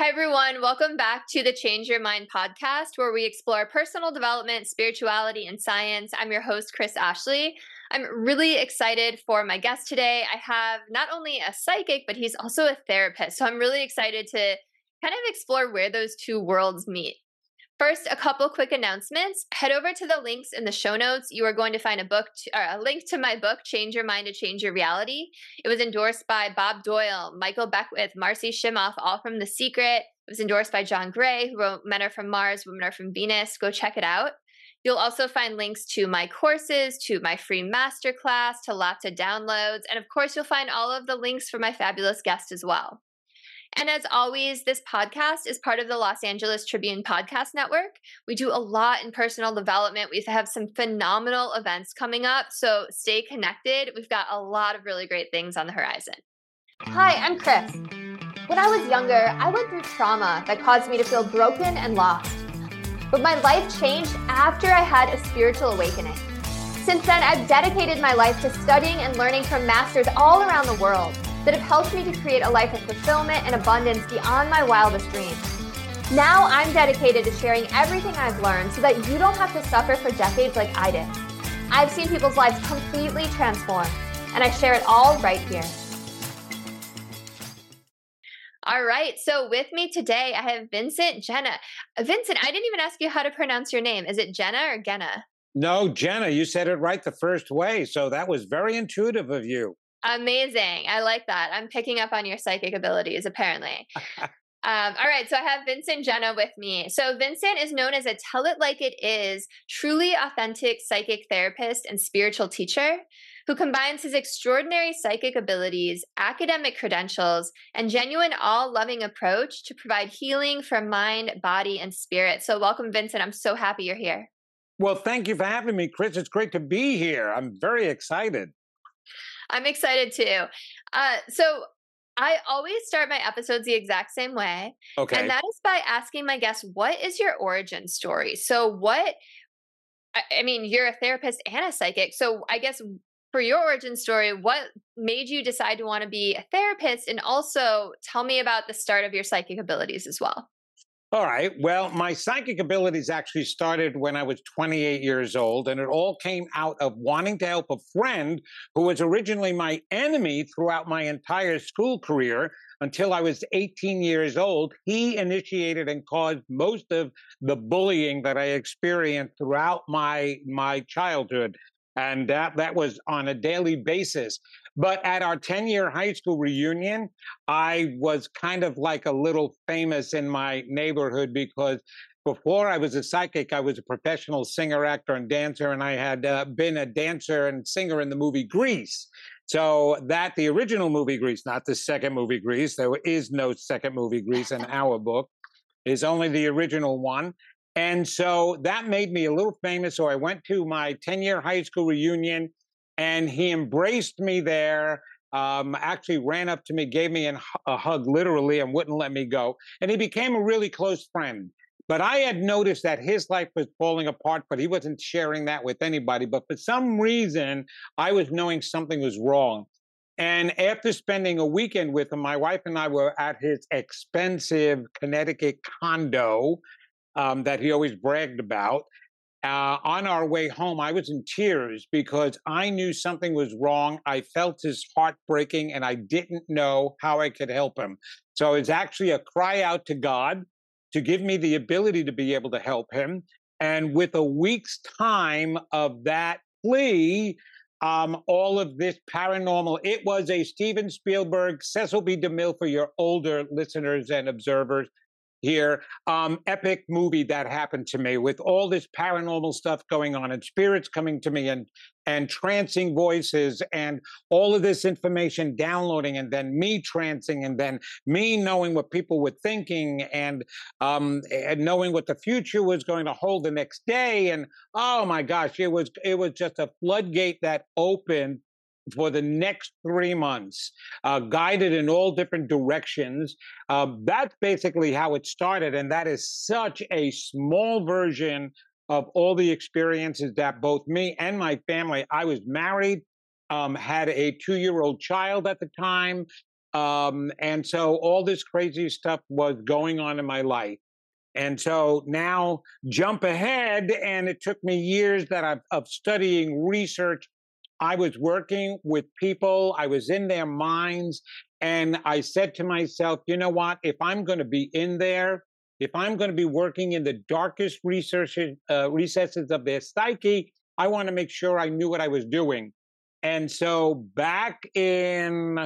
Hi, everyone. Welcome back to the Change Your Mind podcast, where we explore personal development, spirituality, and science. I'm your host, Chris Ashley. I'm really excited for my guest today. I have not only a psychic, but he's also a therapist. So I'm really excited to kind of explore where those two worlds meet. First, a couple quick announcements. Head over to the links in the show notes. You are going to find a link to my book, Change Your Mind to Change Your Reality. It was endorsed by Bob Doyle, Michael Beckwith, Marcy Shimoff, all from The Secret. It was endorsed by John Gray, who wrote Men Are From Mars, Women Are From Venus. Go check it out. You'll also find links to my courses, to my free masterclass, to lots of downloads. And of course, you'll find all of the links for my fabulous guest as well. And as always, this podcast is part of the Los Angeles Tribune Podcast Network. We do a lot in personal development. We have some phenomenal events coming up, so stay connected. We've got a lot of really great things on the horizon. Hi, I'm Chris. When I was younger, I went through trauma that caused me to feel broken and lost. But my life changed after I had a spiritual awakening. Since then, I've dedicated my life to studying and learning from masters all around the world that have helped me to create a life of fulfillment and abundance beyond my wildest dreams. Now I'm dedicated to sharing everything I've learned so that you don't have to suffer for decades like I did. I've seen people's lives completely transform, and I share it all right here. All right, so with me today, I have Vincent Genna. Vincent, I didn't even ask you how to pronounce your name. Is it Jenna or Genna? No, Jenna, you said it right the first way, so that was very intuitive of you. Amazing. I like that. I'm picking up on your psychic abilities, apparently. All right, so I have Vincent Genna with me. So Vincent is known as a Tell It Like It Is, truly authentic psychic therapist and spiritual teacher who combines his extraordinary psychic abilities, academic credentials, and genuine all-loving approach to provide healing for mind, body, and spirit. So welcome, Vincent. I'm so happy you're here. Well, thank you for having me, Chris. It's great to be here. I'm very excited. I'm excited too. So I always start my episodes the exact same way. Okay. And that is by asking my guests, what is your origin story? So I mean, you're a therapist and a psychic. So I guess for your origin story, what made you decide to want to be a therapist? And also tell me about the start of your psychic abilities as well. All right. Well, my psychic abilities actually started when I was 28 years old, and it all came out of wanting to help a friend who was originally my enemy throughout my entire school career until I was 18 years old. He initiated and caused most of the bullying that I experienced throughout my childhood. And that was on a daily basis. But at our 10-year high school reunion, I was kind of like a little famous in my neighborhood because before I was a psychic, I was a professional singer, actor, and dancer, and I had been a dancer and singer in the movie Grease. So the original movie Grease, not the second movie Grease, there is no second movie Grease in our book, is only the original one. And so that made me a little famous. So I went to my 10-year high school reunion, and he embraced me there, actually ran up to me, gave me a hug, literally, and wouldn't let me go. And he became a really close friend. But I had noticed that his life was falling apart, but he wasn't sharing that with anybody. But for some reason, I was knowing something was wrong. And after spending a weekend with him, my wife and I were at his expensive Connecticut condo that he always bragged about. On our way home, I was in tears because I knew something was wrong. I felt his heart breaking, and I didn't know how I could help him. So it's actually a cry out to God to give me the ability to be able to help him. And with a week's time of that plea, all of this paranormal, it was a Steven Spielberg, Cecil B. DeMille for your older listeners and observers here, epic movie that happened to me with all this paranormal stuff going on and spirits coming to me and trancing voices and all of this information downloading and then me trancing and then me knowing what people were thinking and knowing what the future was going to hold the next day. And oh my gosh, it was just a floodgate that opened for the next 3 months, guided in all different directions. That's basically how it started. And that is such a small version of all the experiences that both me and my family, I was married, had a 2-year-old child at the time. And so all this crazy stuff was going on in my life. And so now jump ahead, and it took me years of studying research. I was working with people, I was in their minds, and I said to myself, you know what? If I'm going to be in there, if I'm going to be working in the darkest recesses of their psyche, I want to make sure I knew what I was doing. And so back in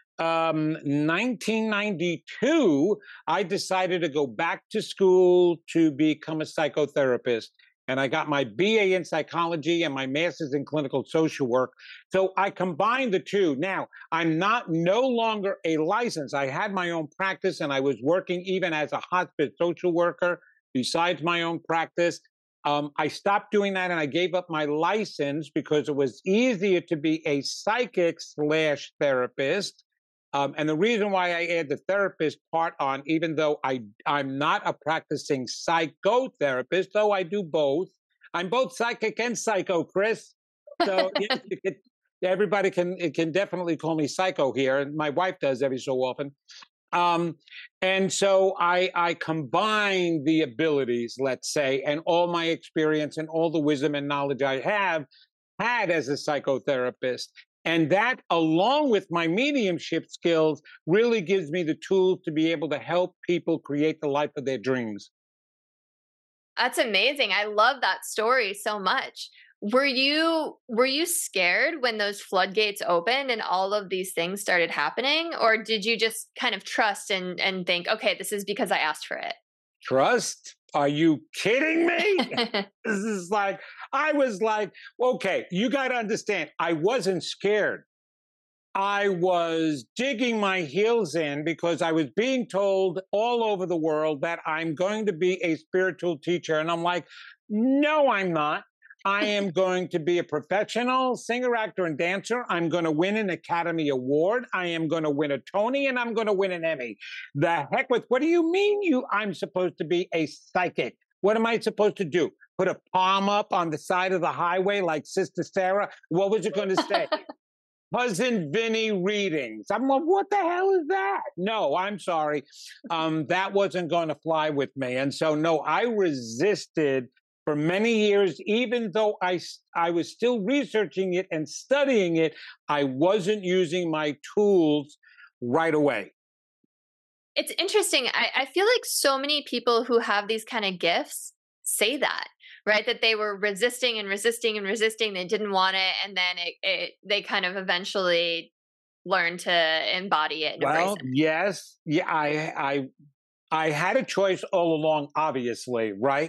1992, I decided to go back to school to become a psychotherapist. And I got my BA in psychology and my master's in clinical social work. So I combined the two. Now, I'm no longer a license. I had my own practice, and I was working even as a hospice social worker besides my own practice. I stopped doing that, and I gave up my license because it was easier to be a psychic slash therapist. And the reason why I add the therapist part on, even though I'm not a practicing psychotherapist, though I do both. I'm both psychic and psycho, Chris. So yes, everybody can definitely call me psycho here, and my wife does every so often. And so I combine the abilities, let's say, and all my experience and all the wisdom and knowledge I have had as a psychotherapist. And that, along with my mediumship skills, really gives me the tools to be able to help people create the life of their dreams. That's amazing. I love that story so much. Were you scared when those floodgates opened and all of these things started happening, or did you just kind of trust and think, okay, this is because I asked for it? Trust? Are you kidding me? This is like, I was like, okay, you got to understand, I wasn't scared. I was digging my heels in because I was being told all over the world that I'm going to be a spiritual teacher. And I'm like, no, I'm not. I am going to be a professional singer, actor, and dancer. I'm going to win an Academy Award. I am going to win a Tony, and I'm going to win an Emmy. The heck with, what do you mean I'm supposed to be a psychic? What am I supposed to do? Put a palm up on the side of the highway like Sister Sarah? What was it going to say? Cousin Vinny readings. I'm like, what the hell is that? No, I'm sorry. That wasn't going to fly with me. And so, no, I resisted for many years, even though I was still researching it and studying it, I wasn't using my tools right away. It's interesting. I feel like so many people who have these kind of gifts say that, right? That they were resisting and resisting and resisting. They didn't want it. And then they kind of eventually learned to embody it and embrace Well, it. yes. Yeah, I had a choice all along, obviously, right?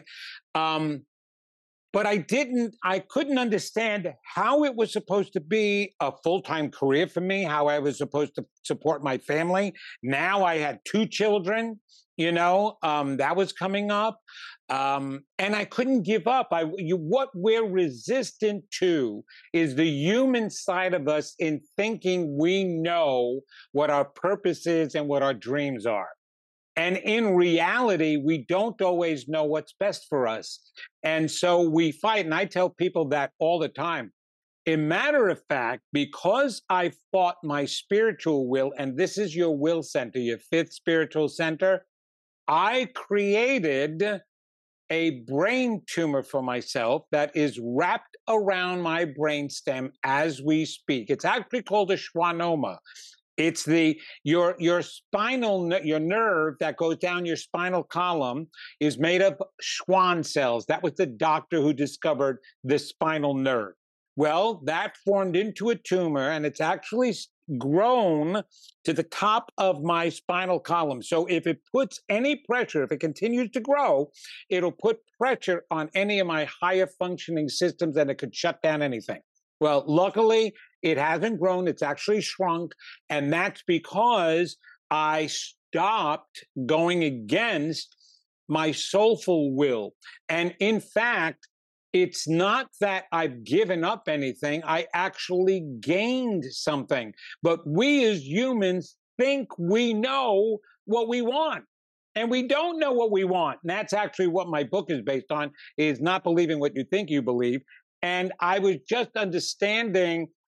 But I couldn't understand how it was supposed to be a full-time career for me, how I was supposed to support my family. Now I had 2 children, that was coming up. And I couldn't give up. What we're resistant to is the human side of us in thinking we know what our purpose is and what our dreams are. And in reality, we don't always know what's best for us. And so we fight. And I tell people that all the time. A matter of fact, because I fought my spiritual will, and this is your will center, your 5th spiritual center, I created a brain tumor for myself that is wrapped around my brainstem as we speak. It's actually called a schwannoma. It's your your nerve that goes down your spinal column is made of Schwann cells. That was the doctor who discovered the spinal nerve. Well, that formed into a tumor, and it's actually grown to the top of my spinal column. So if it puts any pressure, if it continues to grow, it'll put pressure on any of my higher functioning systems, and it could shut down anything. Well, luckily, it hasn't grown. It's actually shrunk. And that's because I stopped going against my soulful will. And in fact, it's not that I've given up anything. I actually gained something. But we as humans think we know what we want. And we don't know what we want. And that's actually what my book is based on, is not believing what you think you believe. And I was just understanding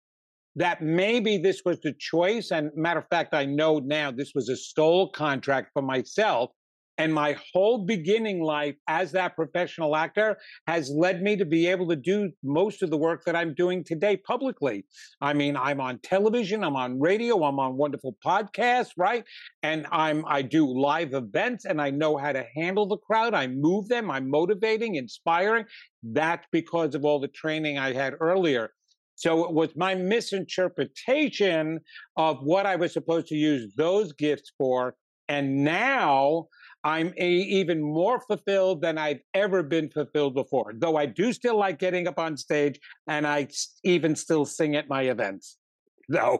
that maybe this was the choice. And matter of fact, I know now this was a stole contract for myself. And my whole beginning life as that professional actor has led me to be able to do most of the work that I'm doing today publicly. I mean, I'm on television, I'm on radio, I'm on wonderful podcasts, right? And I do live events and I know how to handle the crowd. I move them, I'm motivating, inspiring. That's because of all the training I had earlier. So it was my misinterpretation of what I was supposed to use those gifts for. And now I'm even more fulfilled than I've ever been fulfilled before. Though I do still like getting up on stage and I even still sing at my events. So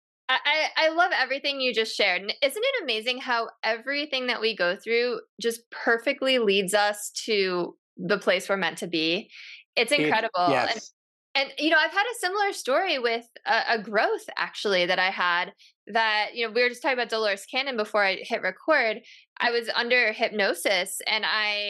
I love everything you just shared. And isn't it amazing how everything that we go through just perfectly leads us to the place we're meant to be? It's incredible. Yes. And I've had a similar story with a growth actually that I had that, we were just talking about Dolores Cannon before I hit record. I was under hypnosis and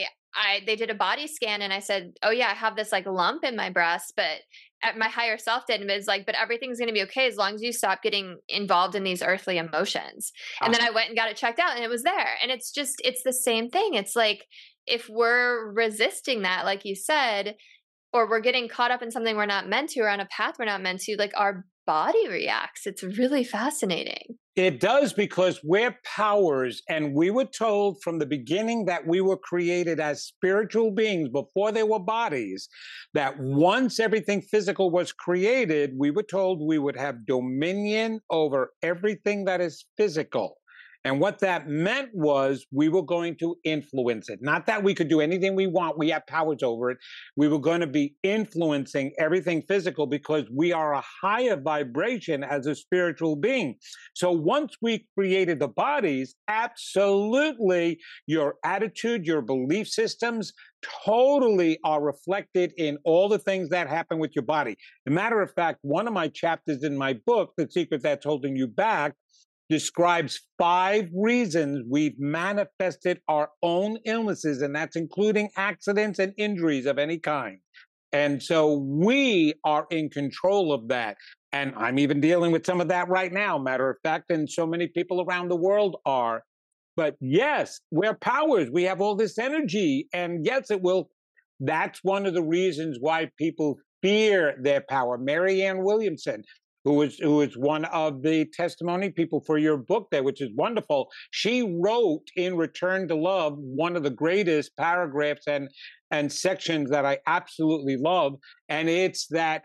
they did a body scan and I said, oh yeah, I have this like lump in my breast, but my higher self did. And it was like, but everything's going to be okay as long as you stop getting involved in these earthly emotions. And then I went and got it checked out and it was there. And it's the same thing. It's like, if we're resisting that, like you said, or we're getting caught up in something we're not meant to or on a path we're not meant to, like our body reacts. It's really fascinating. It does, because we're powers, and we were told from the beginning that we were created as spiritual beings before they were bodies, that once everything physical was created, we were told we would have dominion over everything that is physical. And what that meant was we were going to influence it. Not that we could do anything we want. We have powers over it. We were going to be influencing everything physical because we are a higher vibration as a spiritual being. So once we created the bodies, absolutely your attitude, your belief systems totally are reflected in all the things that happen with your body. As a matter of fact, one of my chapters in my book, The Secret That's Holding You Back, describes 5 reasons we've manifested our own illnesses, and that's including accidents and injuries of any kind. And so we are in control of that. And I'm even dealing with some of that right now, matter of fact, and so many people around the world are. But yes, we're powers. We have all this energy. And yes, it will. That's one of the reasons why people fear their power. Marianne Williamson, who was one of the testimony people for your book there, which is wonderful. She wrote in Return to Love one of the greatest paragraphs and sections that I absolutely love. And it's that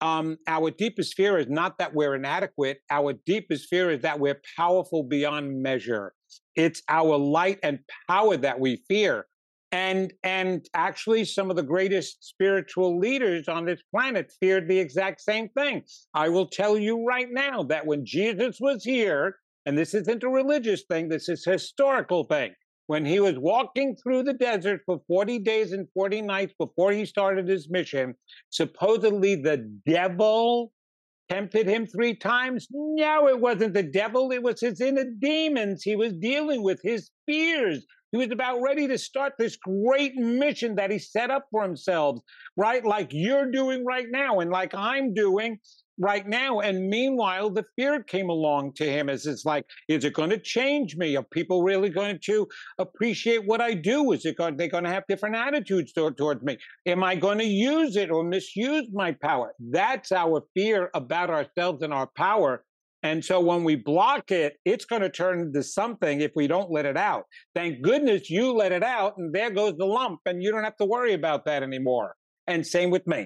our deepest fear is not that we're inadequate. Our deepest fear is that we're powerful beyond measure. It's our light and power that we fear. And actually, some of the greatest spiritual leaders on this planet feared the exact same thing. I will tell you right now that when Jesus was here, and this isn't a religious thing, this is a historical thing, when he was walking through the desert for 40 days and 40 nights before he started his mission, supposedly the devil tempted him 3 times. No, it wasn't the devil. It was his inner demons. He was dealing with his fears. He was about ready to start this great mission that he set up for himself, right? Like you're doing right now and like I'm doing right now. And meanwhile, the fear came along to him as it's like, is it going to change me? Are people really going to appreciate what I do? Is it going, they're going to have different attitudes towards me? Am I going to use it or misuse my power? That's our fear about ourselves and our power. And so when we block it, it's going to turn into something if we don't let it out. Thank goodness you let it out, and there goes the lump, and you don't have to worry about that anymore. And same with me.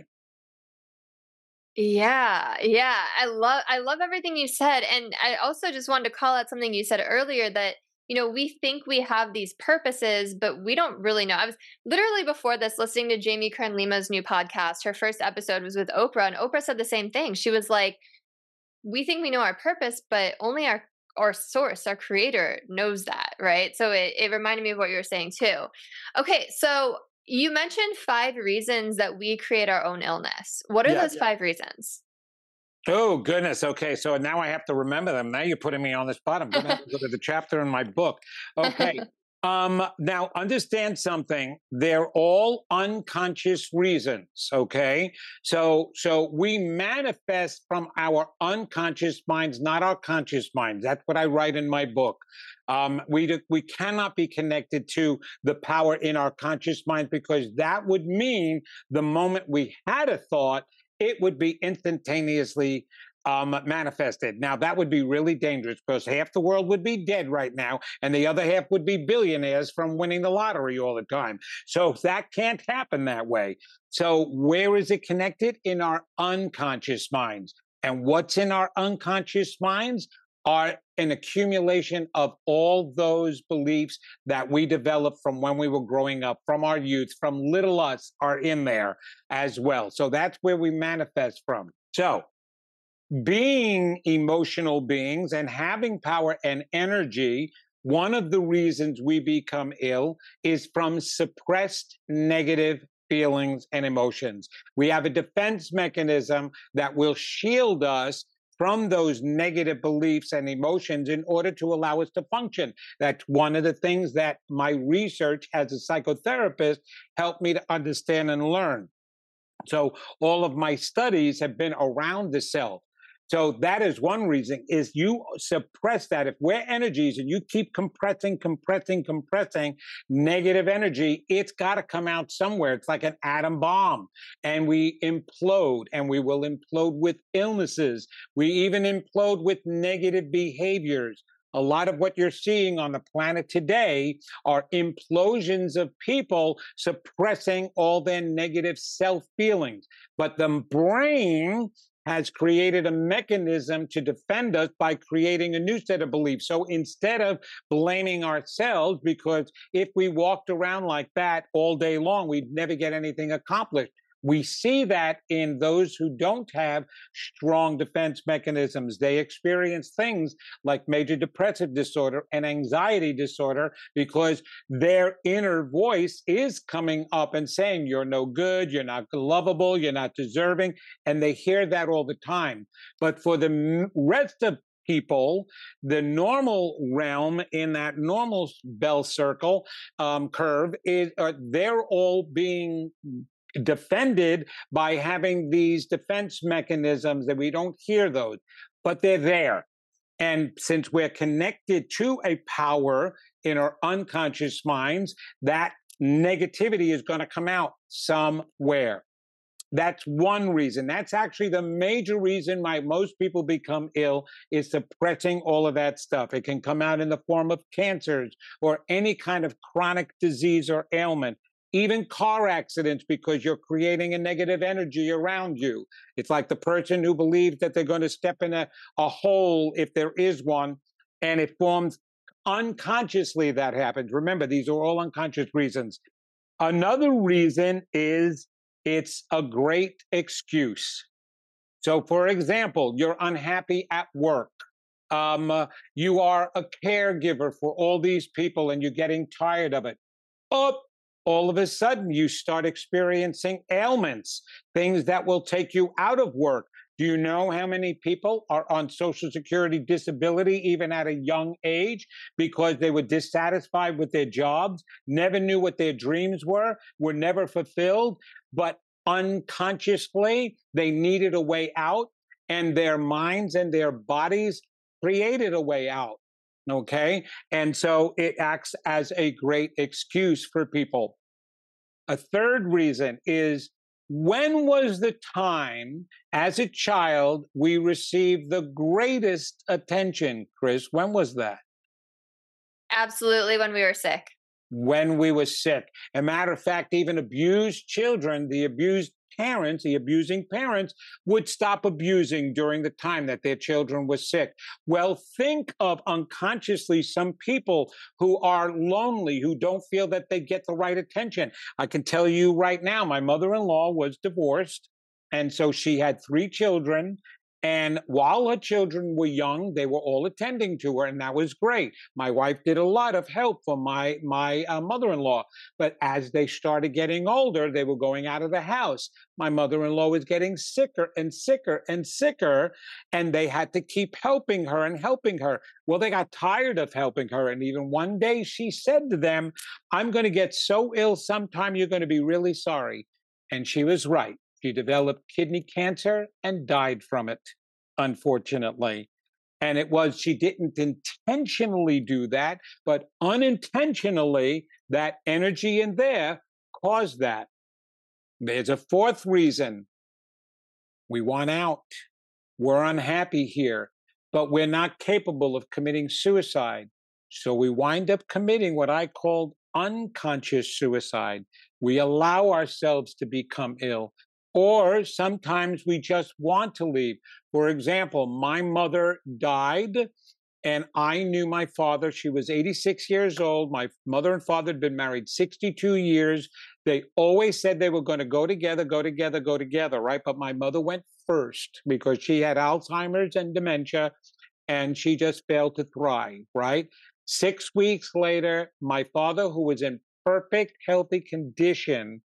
Yeah, yeah. I love everything you said. And I also just wanted to call out something you said earlier that, we think we have these purposes, but we don't really know. I was literally before this listening to Jamie Kern Lima's new podcast. Her first episode was with Oprah, and Oprah said the same thing. She was like, we think we know our purpose, but only our source, our creator knows that, right? So it reminded me of what you were saying too. Okay, so you mentioned 5 reasons that we create our own illness. What are those 5 reasons? Oh, goodness. Okay, so now I have to remember them. Now you're putting me on the spot. I'm going to have to go to the chapter in my book. Okay, Now understand something. They're all unconscious reasons. Okay. So we manifest from our unconscious minds, not our conscious minds. That's what I write in my book. We cannot be connected to the power in our conscious mind because that would mean the moment we had a thought, it would be instantaneously manifested. Now, that would be really dangerous because half the world would be dead right now, and the other half would be billionaires from winning the lottery all the time. So that can't happen that way. So, where is it connected? In our unconscious minds. And what's in our unconscious minds? Are an accumulation of all those beliefs that we developed from when we were growing up, from our youth, from little us are in there as well. So that's where we manifest from. So being emotional beings and having power and energy, one of the reasons we become ill is from suppressed negative feelings and emotions. We have a defense mechanism that will shield us from those negative beliefs and emotions in order to allow us to function. That's one of the things that my research as a psychotherapist helped me to understand and learn. So all of my studies have been around the self. So that is one reason is you suppress that. If we're energies and you keep compressing negative energy, it's got to come out somewhere. It's like an atom bomb and we implode and we will implode with illnesses. We even implode with negative behaviors. A lot of what you're seeing on the planet today are implosions of people suppressing all their negative self feelings. But the brain has created a mechanism to defend us by creating a new set of beliefs. So instead of blaming ourselves, because if we walked around like that all day long, we'd never get anything accomplished. We see that in those who don't have strong defense mechanisms. They experience things like major depressive disorder and anxiety disorder because their inner voice is coming up and saying, you're no good, you're not lovable, you're not deserving. And they hear that all the time. But for the rest of people, the normal realm in that normal bell circle curve is they're all being defended by having these defense mechanisms that we don't hear those, but they're there. And since we're connected to a power in our unconscious minds, that negativity is going to come out somewhere. That's one reason. That's actually the major reason why most people become ill is suppressing all of that stuff. It can come out in the form of cancers or any kind of chronic disease or ailment. Even car accidents, because you're creating a negative energy around you. It's like the person who believes that they're going to step in a hole if there is one, and it forms unconsciously that happens. Remember, these are all unconscious reasons. Another reason is it's a great excuse. So, for example, you're unhappy at work. You are a caregiver for all these people and you're getting tired of it. Oh, all of a sudden you start experiencing ailments, things that will take you out of work. Do you know how many people are on Social Security disability even at a young age because they were dissatisfied with their jobs, never knew what their dreams were never fulfilled, but unconsciously they needed a way out and their minds and their bodies created a way out. Okay. And so it acts as a great excuse for people. A third reason is when was the time as a child we received the greatest attention, Chris? When was that? Absolutely, when we were sick. When we were sick. As a matter of fact, even abused children, the abused parents, the abusing parents would stop abusing during the time that their children were sick. Well, think of unconsciously some people who are lonely, who don't feel that they get the right attention. I can tell you right now, my mother-in-law was divorced. And so she had 3 children. And while her children were young, they were all attending to her, and that was great. My wife did a lot of help for my mother-in-law. But as they started getting older, they were going out of the house. My mother-in-law was getting sicker and sicker and sicker, and they had to keep helping her and helping her. Well, they got tired of helping her, and even one day she said to them, "I'm going to get so ill sometime you're going to be really sorry." And she was right. She developed kidney cancer and died from it, unfortunately. And it was, she didn't intentionally do that, but unintentionally, that energy in there caused that. There's a fourth reason: we want out. We're unhappy here, but we're not capable of committing suicide. So we wind up committing what I called unconscious suicide. We allow ourselves to become ill, or sometimes we just want to leave. For example, my mother died, and I knew my father. She was 86 years old. My mother and father had been married 62 years. They always said they were going to go together, go together, go together, right? But my mother went first because she had Alzheimer's and dementia, and she just failed to thrive, right? 6 weeks later, my father, who was in perfect, healthy condition,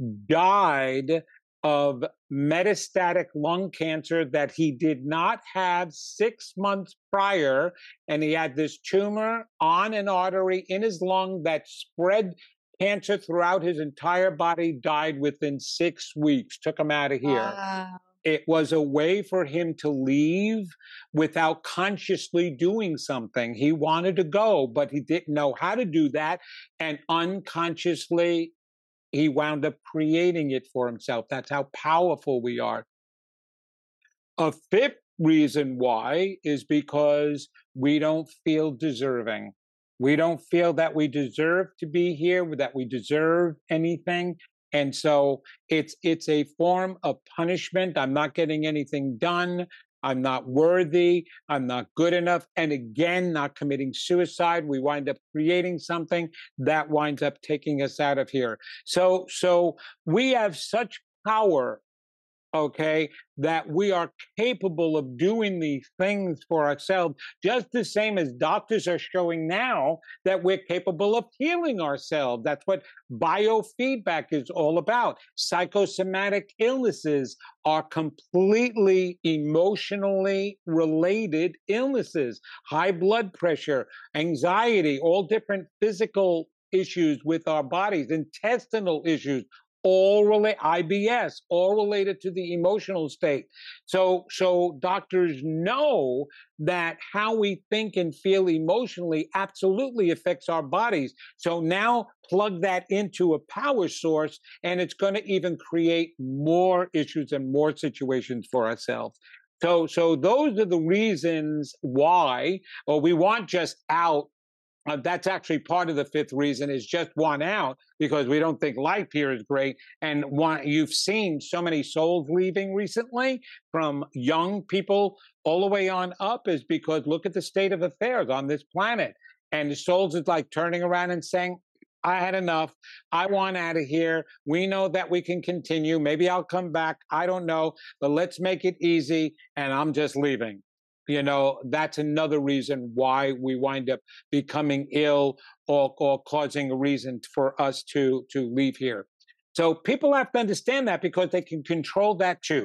died of metastatic lung cancer that he did not have 6 months prior. And he had this tumor on an artery in his lung that spread cancer throughout his entire body, died within 6 weeks, took him out of here. Wow. It was a way for him to leave without consciously doing something. He wanted to go, but he didn't know how to do that. And unconsciously, he wound up creating it for himself. That's how powerful we are. A fifth reason why is because we don't feel deserving. We don't feel that we deserve to be here, that we deserve anything. And so it's a form of punishment. I'm not getting anything done. I'm not worthy. I'm not good enough. And again, not committing suicide. We wind up creating something that winds up taking us out of here. So we have such power, okay, that we are capable of doing these things for ourselves, just the same as doctors are showing now that we're capable of healing ourselves. That's what biofeedback is all about. Psychosomatic illnesses are completely emotionally related illnesses. High blood pressure, anxiety, all different physical issues with our bodies, intestinal issues, all relate, IBS, all related to the emotional state. So doctors know that how we think and feel emotionally absolutely affects our bodies. So now plug that into a power source, and it's going to even create more issues and more situations for ourselves. So those are the reasons why, or we want just out. That's actually part of the fifth reason, is just want out, because we don't think life here is great. And you've seen so many souls leaving recently, from young people all the way on up, is because look at the state of affairs on this planet. And the souls is like turning around and saying, I had enough. I want out of here. We know that we can continue. Maybe I'll come back. I don't know, but let's make it easy. And I'm just leaving. That's another reason why we wind up becoming ill, or causing a reason for us to leave here. So people have to understand that, because they can control that too.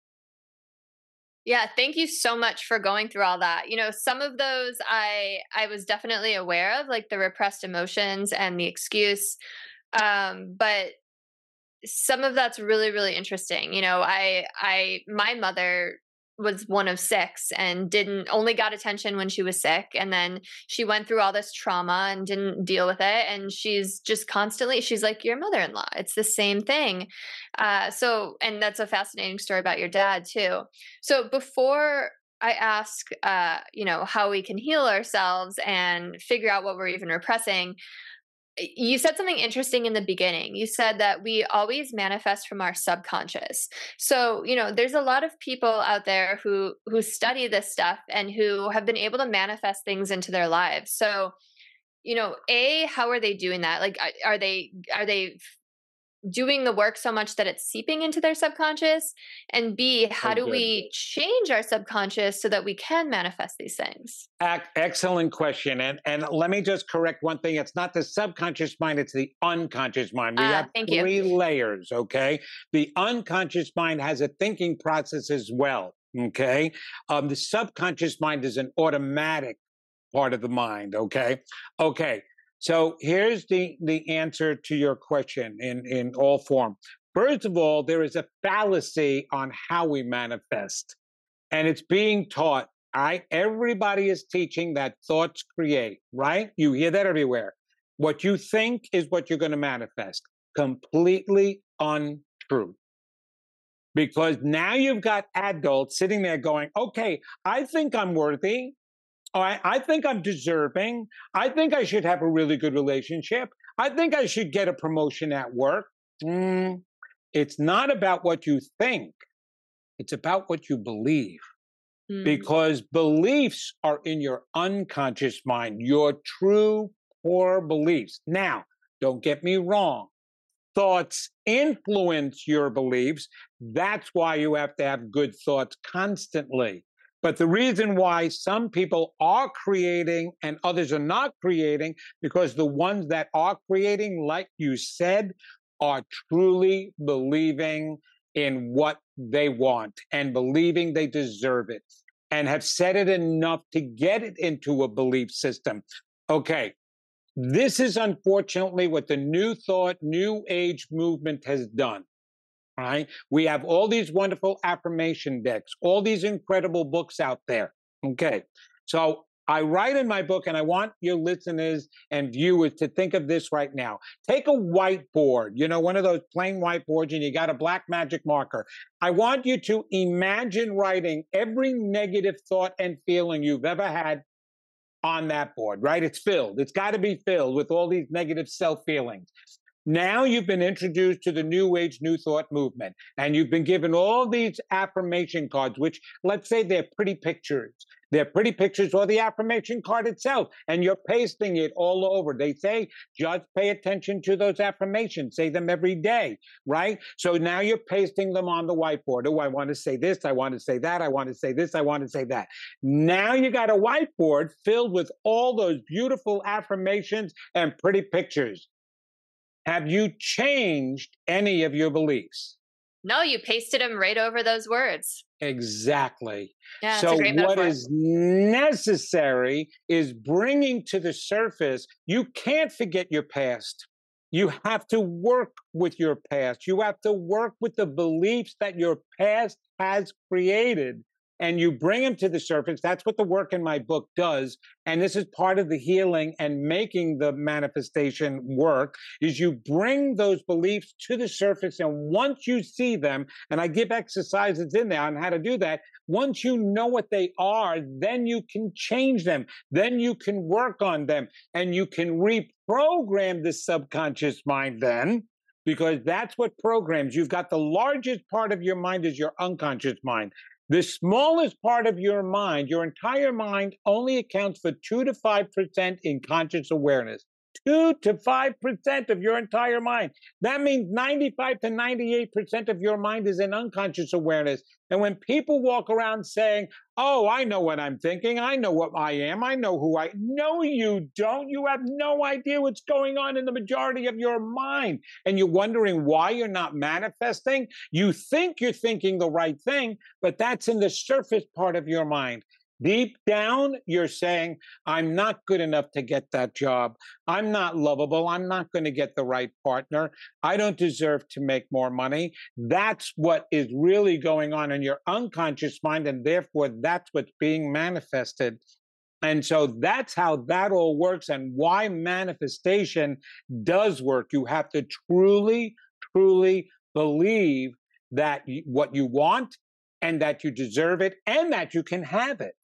Yeah, thank you so much for going through all that. Some of those I was definitely aware of, like the repressed emotions and the excuse. But some of that's really, really interesting. My mother was one of six and didn't only got attention when she was sick, and then she went through all this trauma and didn't deal with it, and she's just constantly, she's like your mother-in-law, it's the same thing. And that's a fascinating story about your dad too. So before I ask how we can heal ourselves and figure out what we're even repressing, you said something interesting in the beginning. You said that we always manifest from our subconscious. So, there's a lot of people out there who study this stuff and who have been able to manifest things into their lives. So, how are they doing that? Like, are they doing the work so much that it's seeping into their subconscious? And B, how Oh, do good. we change our subconscious so that we can manifest these things? Excellent question. And let me just correct one thing. It's not the subconscious mind, it's the unconscious mind. We have Thank you. three layers, okay? The unconscious mind has a thinking process as well, okay? The subconscious mind is an automatic part of the mind, okay? Okay. So here's the answer to your question in all form. First of all, there is a fallacy on how we manifest, and it's being taught. All right, everybody is teaching that thoughts create. Right, you hear that everywhere. What you think is what you're going to manifest. Completely untrue. Because now you've got adults sitting there going, "Okay, I think I'm worthy. I think I'm deserving. I think I should have a really good relationship. I think I should get a promotion at work." Mm, it's not about what you think, it's about what you believe. Mm. Because beliefs are in your unconscious mind, your true core beliefs. Now, don't get me wrong. Thoughts influence your beliefs. That's why you have to have good thoughts constantly. But the reason why some people are creating and others are not creating, because the ones that are creating, like you said, are truly believing in what they want and believing they deserve it and have said it enough to get it into a belief system. Okay, this is unfortunately what the New Thought, New Age movement has done. Right? We have all these wonderful affirmation decks, all these incredible books out there. Okay. So I write in my book, and I want your listeners and viewers to think of this right now. Take a whiteboard, one of those plain whiteboards, and you got a black magic marker. I want you to imagine writing every negative thought and feeling you've ever had on that board, right? It's filled. It's got to be filled with all these negative self feelings. Now you've been introduced to the New Age, New Thought movement, and you've been given all these affirmation cards, which let's say they're pretty pictures. They're pretty pictures or the affirmation card itself, and you're pasting it all over. They say just pay attention to those affirmations, say them every day, right? So now you're pasting them on the whiteboard. Oh, I want to say this, I want to say that, I want to say this, I want to say that. Now you got a whiteboard filled with all those beautiful affirmations and pretty pictures. Have you changed any of your beliefs? No, you pasted them right over those words. Exactly. Yeah, it's a So, great what metaphor. is necessary is bringing to the surface. You can't forget your past. You have to work with your past. You have to work with the beliefs that your past has created, and you bring them to the surface. That's what the work in my book does. And this is part of the healing and making the manifestation work is you bring those beliefs to the surface. And once you see them, and I give exercises in there on how to do that, once you know what they are, then you can change them. Then you can work on them and you can reprogram the subconscious mind then, because that's what programs. You've got the largest part of your mind is your unconscious mind. The smallest part of your mind, your entire mind, only accounts for 2 to 5% in conscious awareness. 2 to 5% of your entire mind. That means 95 to 98% of your mind is in unconscious awareness. And when people walk around saying, "Oh, I know what I'm thinking. I know what I am. I know who I..." No, you don't. You have no idea what's going on in the majority of your mind. And you're wondering why you're not manifesting. You think you're thinking the right thing, but that's in the surface part of your mind. Deep down, you're saying, "I'm not good enough to get that job. I'm not lovable. I'm not going to get the right partner. I don't deserve to make more money." That's what is really going on in your unconscious mind. And therefore, that's what's being manifested. And so that's how that all works and why manifestation does work. You have to truly, truly believe that what you want and that you deserve it and that you can have it.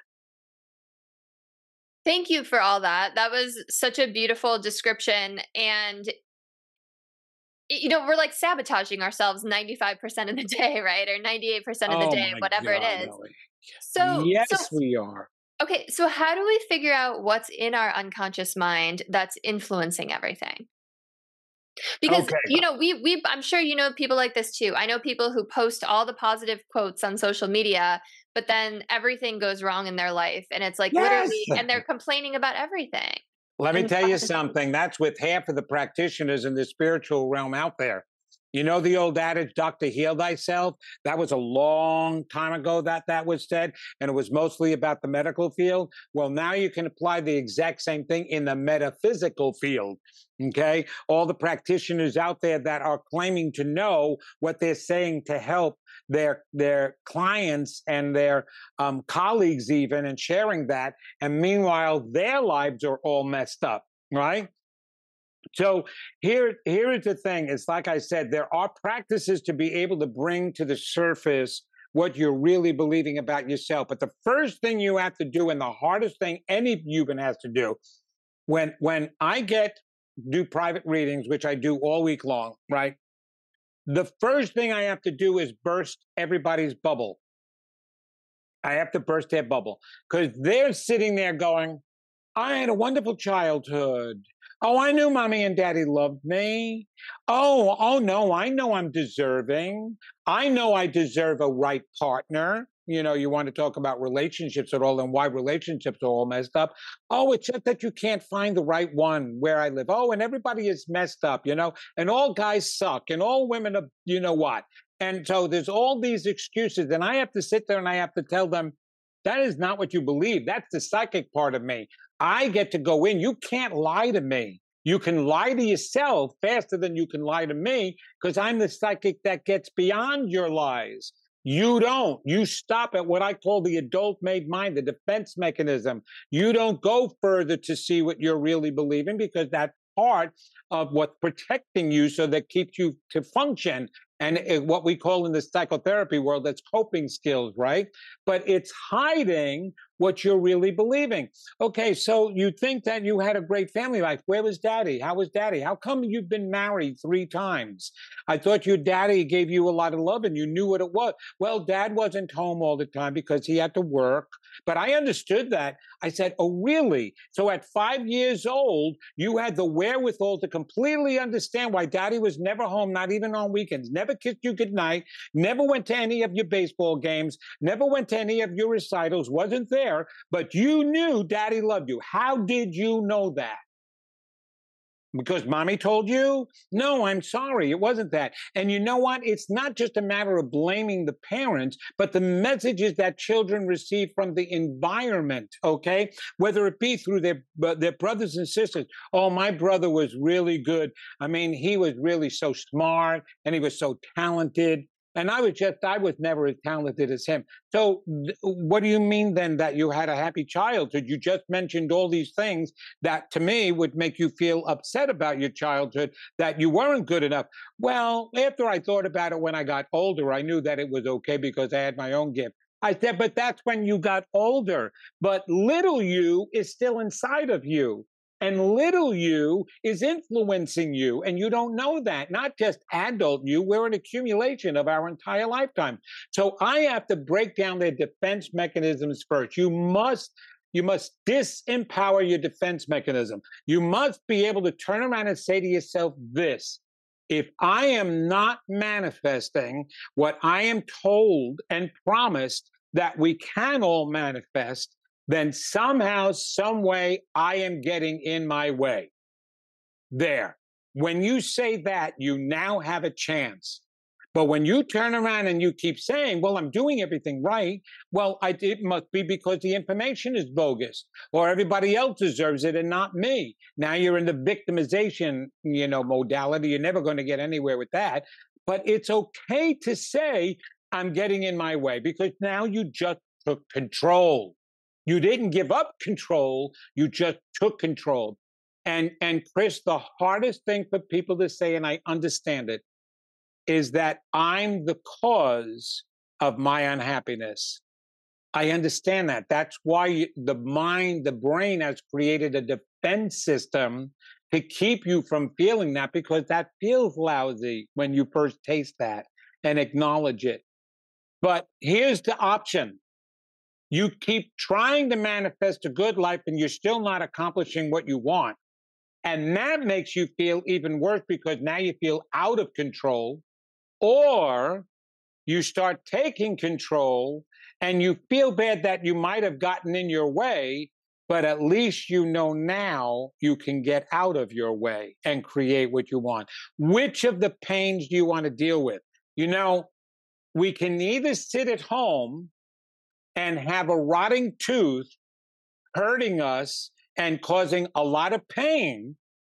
Thank you for all that. That was such a beautiful description. And, we're like sabotaging ourselves 95% of the day, right? Or 98% of the Oh day, my whatever it God, is. Ellie. So, Yes, we are. okay. So, how do we figure out what's in our unconscious mind that's influencing everything? Because, Okay. I'm sure you know people like this too. I know people who post all the positive quotes on social media, but then everything goes wrong in their life. And it's like Yes. literally, and they're complaining about everything. Let me And tell you something. That's with half of the practitioners in the spiritual realm out there. You know the old adage, "Doctor, heal thyself." That was a long time ago that was said, and it was mostly about the medical field. Well, now you can apply the exact same thing in the metaphysical field. Okay, all the practitioners out there that are claiming to know what they're saying to help their clients and their colleagues, even, and sharing that, and meanwhile their lives are all messed up, right? So here is the thing. It's like I said, there are practices to be able to bring to the surface what you're really believing about yourself. But the first thing you have to do, and the hardest thing any human has to do, when I do private readings, which I do all week long, right? The first thing I have to do is burst everybody's bubble. I have to burst their bubble because they're sitting there going, "I had a wonderful childhood. Oh, I knew mommy and daddy loved me. Oh no, I know I'm deserving. I know I deserve a right partner." You know, you want to talk about relationships at all and why relationships are all messed up. "Oh, it's just that you can't find the right one where I live. Oh, and everybody is messed up, and all guys suck and all women are, you know what." And so there's all these excuses. And I have to sit there and I have to tell them, that is not what you believe. That's the psychic part of me. I get to go in. You can't lie to me. You can lie to yourself faster than you can lie to me because I'm the psychic that gets beyond your lies. You don't. You stop at what I call the adult made mind, the defense mechanism. You don't go further to see what you're really believing because that's part of what's protecting you so that keeps you to function. And what we call in the psychotherapy world, that's coping skills, right? But it's hiding what you're really believing. Okay, so you think that you had a great family life. Where was daddy? How was daddy? How come you've been married 3 times? I thought your daddy gave you a lot of love and you knew what it was. Well, dad wasn't home all the time because he had to work. But I understood that. I said, "Oh, really?" So at 5 years old, you had the wherewithal to completely understand why daddy was never home, not even on weekends, never kissed you goodnight, never went to any of your baseball games, never went to any of your recitals, wasn't there, but you knew daddy loved you. How did you know that? Because mommy told you? No, I'm sorry. It wasn't that. And you know what? It's not just a matter of blaming the parents, but the messages that children receive from the environment, okay? Whether it be through their brothers and sisters. "Oh, my brother was really good. I mean, he was really so smart and he was so talented. And I was never as talented as him." So, what do you mean then that you had a happy childhood? You just mentioned all these things that to me would make you feel upset about your childhood, that you weren't good enough. Well, after I thought about it when I got older, I knew that it was okay because I had my own gift. I said, but that's when you got older. But little you is still inside of you. And little you is influencing you, and you don't know that. Not just adult you, we're an accumulation of our entire lifetime. So I have to break down their defense mechanisms first. You must disempower your defense mechanism. You must be able to turn around and say to yourself this: if I am not manifesting what I am told and promised that we can all manifest, then somehow, some way, I am getting in my way. There. When you say that, you now have a chance. But when you turn around and you keep saying, "Well, I'm doing everything right," well, it must be because the information is bogus or everybody else deserves it and not me. Now you're in the victimization, modality. You're never going to get anywhere with that. But it's okay to say, "I'm getting in my way," because now you just took control. You didn't give up control, you just took control. And Chris, the hardest thing for people to say, and I understand it, is that I'm the cause of my unhappiness. I understand that. That's why the brain has created a defense system to keep you from feeling that, because that feels lousy when you first taste that and acknowledge it. But here's the option. You keep trying to manifest a good life and you're still not accomplishing what you want. And that makes you feel even worse because now you feel out of control, or you start taking control and you feel bad that you might have gotten in your way, but at least you know now you can get out of your way and create what you want. Which of the pains do you want to deal with? You know, we can either sit at home and have a rotting tooth hurting us and causing a lot of pain,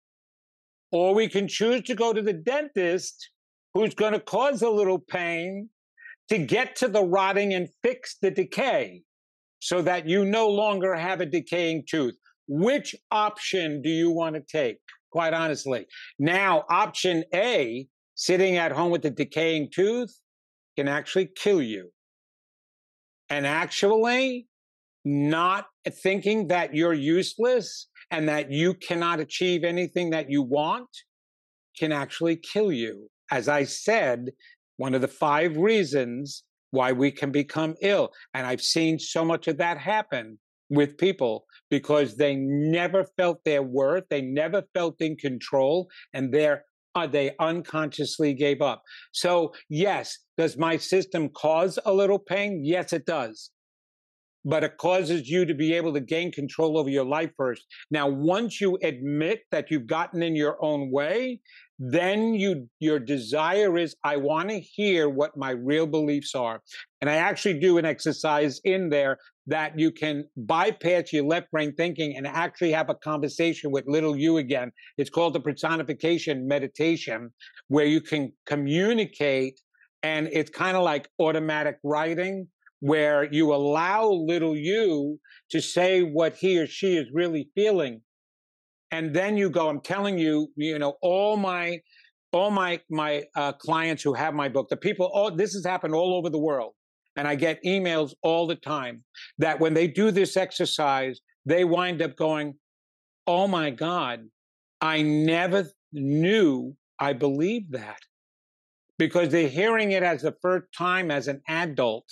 or we can choose to go to the dentist who's going to cause a little pain to get to the rotting and fix the decay so that you no longer have a decaying tooth. Which option do you want to take? Quite honestly. Now, option A, sitting at home with a decaying tooth, can actually kill you. And actually, not thinking that you're useless and that you cannot achieve anything that you want can actually kill you. As I said, one of the 5 reasons why we can become ill. And I've seen so much of that happen with people because they never felt their worth, they never felt in control, and they unconsciously gave up. So, yes, does my system cause a little pain? Yes, it does. But it causes you to be able to gain control over your life first. Now, once you admit that you've gotten in your own way, then your desire is, I want to hear what my real beliefs are. And I actually do an exercise in there that you can bypass your left brain thinking and actually have a conversation with little you again. It's called the personification meditation, where you can communicate, and it's kind of like automatic writing, where you allow little you to say what he or she is really feeling. And then you go, I'm telling you, all my clients who have my book, the people, this has happened all over the world. And I get emails all the time that when they do this exercise, they wind up going, oh my God, I never knew I believed that. Because they're hearing it as the first time as an adult.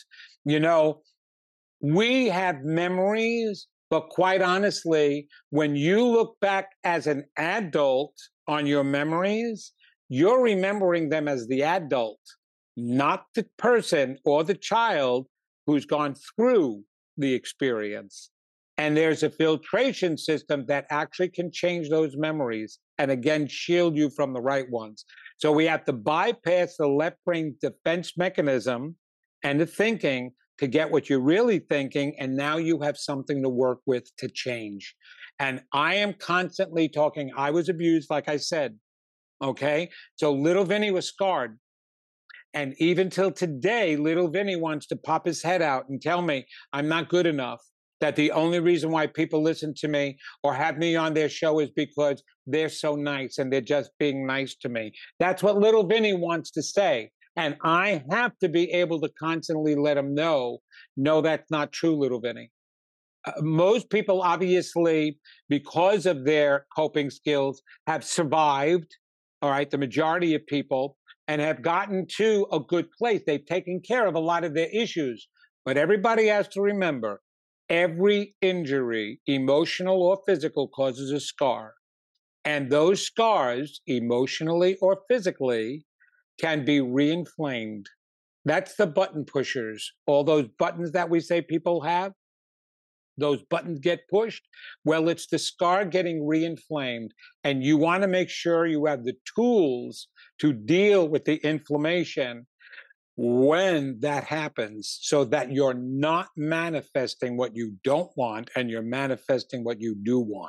We have memories, but quite honestly, when you look back as an adult on your memories, you're remembering them as the adult, not the person or the child who's gone through the experience. And there's a filtration system that actually can change those memories and again, shield you from the right ones. So we have to bypass the left brain defense mechanism and the thinking to get what you're really thinking. And now you have something to work with to change. And I am constantly talking. I was abused, like I said. Okay. So little Vinny was scarred. And even till today, little Vinny wants to pop his head out and tell me I'm not good enough. That the only reason why people listen to me or have me on their show is because they're so nice and they're just being nice to me. That's what little Vinny wants to say. And I have to be able to constantly let him know, no, that's not true, little Vinny. Most people, obviously, because of their coping skills, have survived, all right, the majority of people, and have gotten to a good place. They've taken care of a lot of their issues. But everybody has to remember, every injury, emotional or physical, causes a scar. And those scars, emotionally or physically, can be reinflamed. That's the button pushers. All those buttons that we say people have, those buttons get pushed. Well, it's the scar getting reinflamed. And you want to make sure you have the tools to deal with the inflammation when that happens, so that you're not manifesting what you don't want and you're manifesting what you do want.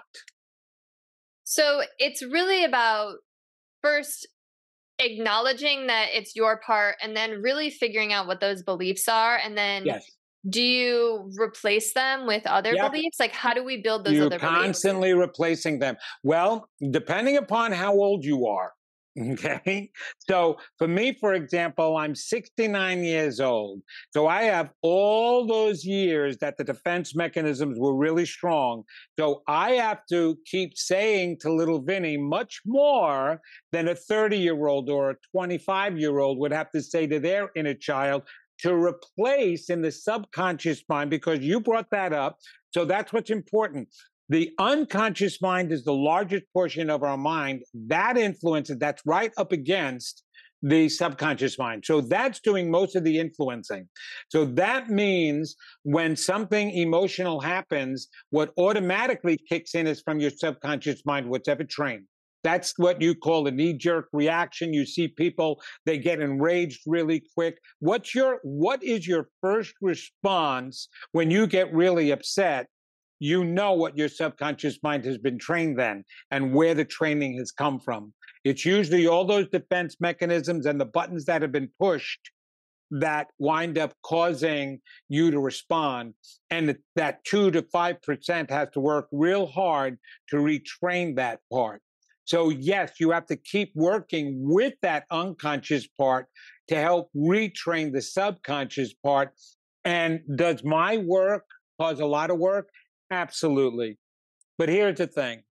So it's really about first acknowledging that it's your part and then really figuring out what those beliefs are. And then Yes. do you replace them with other beliefs? Like, how do we build those other beliefs? You're constantly replacing them. Well, depending upon how old you are. Okay. So for me, for example, I'm 69 years old. So I have all those years that the defense mechanisms were really strong. So I have to keep saying to little Vinny much more than a 30-year-old or a 25-year-old would have to say to their inner child, to replace in the subconscious mind, because you brought that up. So that's what's important. The unconscious mind is the largest portion of our mind. That influences, that's right up against the subconscious mind. So that's doing most of the influencing. So that means when something emotional happens, what automatically kicks in is from your subconscious mind, what's ever trained. That's what you call a knee-jerk reaction. You see people, they get enraged really quick. What is your first response when you get really upset? You know what your subconscious mind has been trained then and where the training has come from. It's usually all those defense mechanisms and the buttons that have been pushed that wind up causing you to respond. And that 2 to 5% has to work real hard to retrain that part. So yes, you have to keep working with that unconscious part to help retrain the subconscious part. And does my work cause a lot of work? Absolutely. But here's the thing.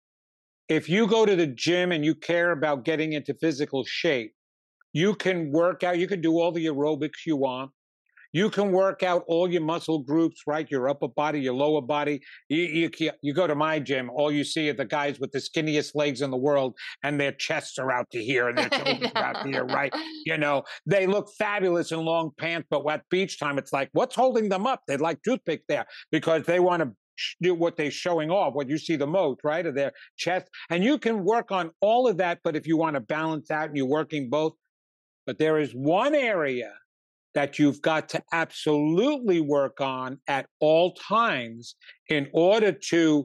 If you go to the gym and you care about getting into physical shape, you can work out, you can do all the aerobics you want. You can work out all your muscle groups, right? Your upper body, your lower body. You go to my gym, all you see are the guys with the skinniest legs in the world, and their chests are out to here and their shoulders are out to here, right? You know, they look fabulous in long pants, but at beach time, it's like, what's holding them up? They're like toothpick there because they want to do what they're showing off, what you see the most, right, of their chest. And you can work on all of that, but if you want to balance out and you're working both, but there is one area that you've got to absolutely work on at all times in order to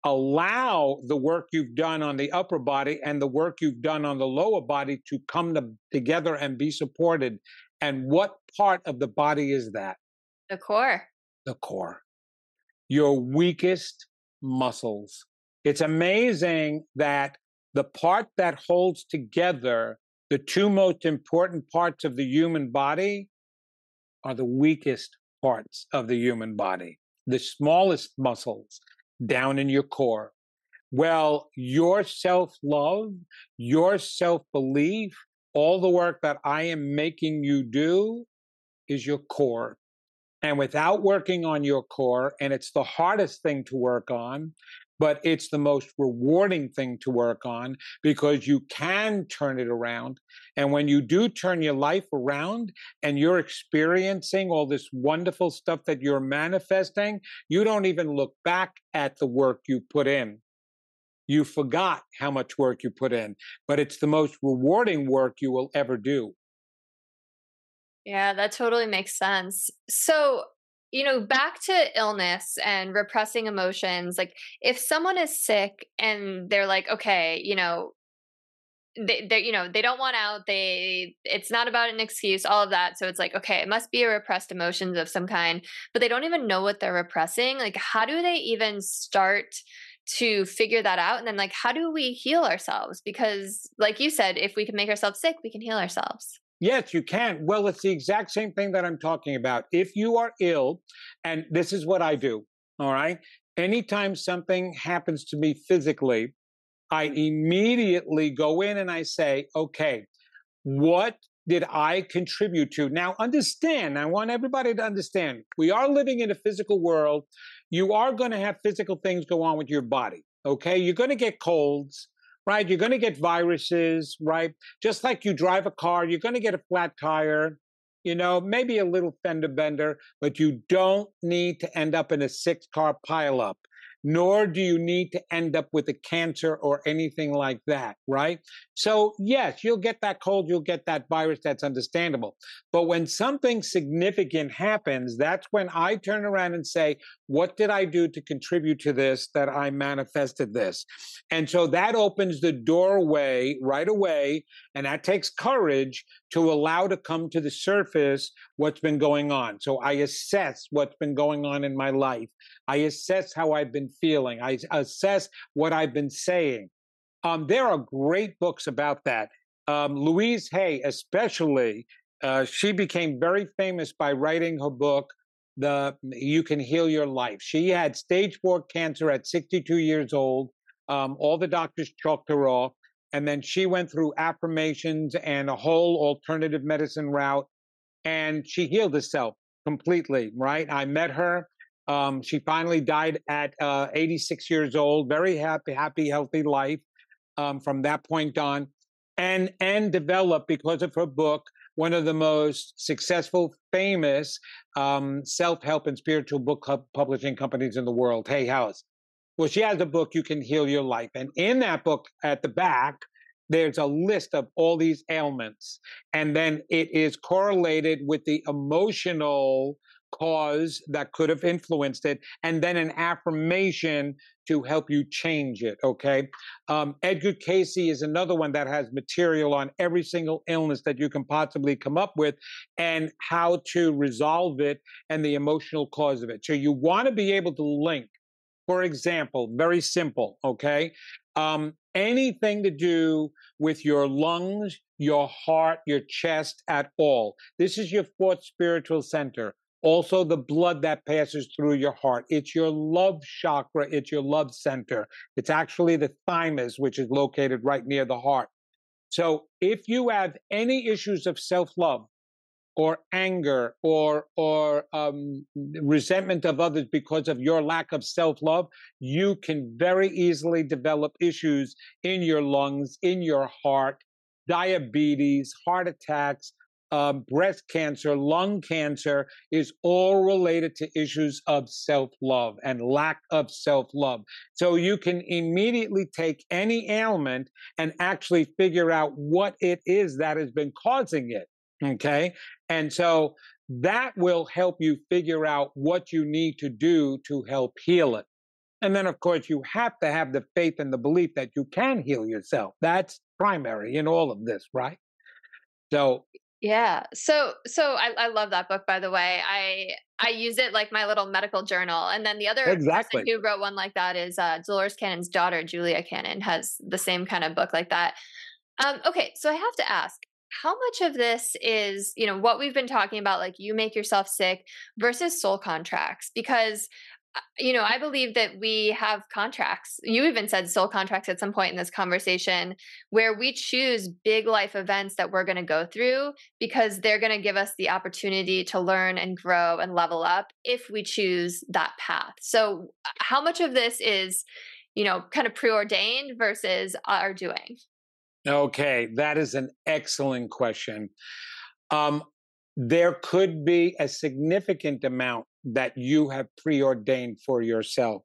allow the work you've done on the upper body and the work you've done on the lower body to come together and be supported. And what part of the body is that? The core. The core. Your weakest muscles. It's amazing that the part that holds together the two most important parts of the human body are the weakest parts of the human body, the smallest muscles down in your core. Well, your self-love, your self-belief, all the work that I am making you do is your core. And without working on your core, and it's the hardest thing to work on, but it's the most rewarding thing to work on because you can turn it around. And when you do turn your life around and you're experiencing all this wonderful stuff that you're manifesting, you don't even look back at the work you put in. You forgot how much work you put in, but it's the most rewarding work you will ever do. Yeah, that totally makes sense. So, back to illness and repressing emotions, like if someone is sick and they're like, okay, they don't want out, it's not about an excuse, all of that. So it's like, okay, it must be a repressed emotions of some kind, but they don't even know what they're repressing. Like, how do they even start to figure that out? And then like, how do we heal ourselves? Because like you said, if we can make ourselves sick, we can heal ourselves. Yes, you can. Well, it's the exact same thing that I'm talking about. If you are ill, and this is what I do, all right? Anytime something happens to me physically, I immediately go in and I say, okay, what did I contribute to? Now, understand, I want everybody to understand, we are living in a physical world. You are going to have physical things go on with your body, okay? You're going to get colds. Right? You're going to get viruses, right? Just like you drive a car, you're going to get a flat tire, maybe a little fender bender, but you don't need to end up in a 6-car pileup, nor do you need to end up with a cancer or anything like that, right? So yes, you'll get that cold, you'll get that virus, that's understandable. But when something significant happens, that's when I turn around and say, what did I do to contribute to this, that I manifested this? And so that opens the doorway right away, and that takes courage to allow to come to the surface what's been going on. So I assess what's been going on in my life. I assess how I've been feeling. I assess what I've been saying. There are great books about that. Louise Hay, especially, she became very famous by writing her book, You Can Heal Your Life. She had stage 4 cancer at 62 years old. All the doctors chalked her off. And then she went through affirmations and a whole alternative medicine route, and she healed herself completely, right? I met her. She finally died at 86 years old. Very happy, healthy life from that point on, and developed, because of her book, one of the most successful, famous self-help and spiritual book publishing companies in the world, Hay House. Well, she has a book, You Can Heal Your Life. And in that book, at the back, there's a list of all these ailments. And then it is correlated with the emotional cause that could have influenced it, and then an affirmation to help you change it, okay? Edgar Cayce is another one that has material on every single illness that you can possibly come up with and how to resolve it and the emotional cause of it. So you want to be able to link, for example, very simple, okay? Anything to do with your lungs, your heart, your chest at all. This is your fourth spiritual center. Also, the blood that passes through your heart. It's your love chakra. It's your love center. It's actually the thymus, which is located right near the heart. So if you have any issues of self-love or anger or resentment of others because of your lack of self-love, you can very easily develop issues in your lungs, in your heart, diabetes, heart attacks, breast cancer, lung cancer is all related to issues of self-love and lack of self-love. So you can immediately take any ailment and actually figure out what it is that has been causing it. Okay. And so that will help you figure out what you need to do to help heal it. And then, of course, you have to have the faith and the belief that you can heal yourself. That's primary in all of this, right? So Yeah. So I love that book, by the way. I use it like my little medical journal. And then the other person exactly. who wrote one like that is Dolores Cannon's daughter, Julia Cannon, has the same kind of book like that. Okay, so I have to ask, how much of this is, what we've been talking about, like you make yourself sick versus soul contracts? Because I believe that we have contracts. You even said soul contracts at some point in this conversation, where we choose big life events that we're going to go through because they're going to give us the opportunity to learn and grow and level up if we choose that path. So how much of this is, kind of preordained versus our doing? Okay, that is an excellent question. There could be a significant amount that you have preordained for yourself.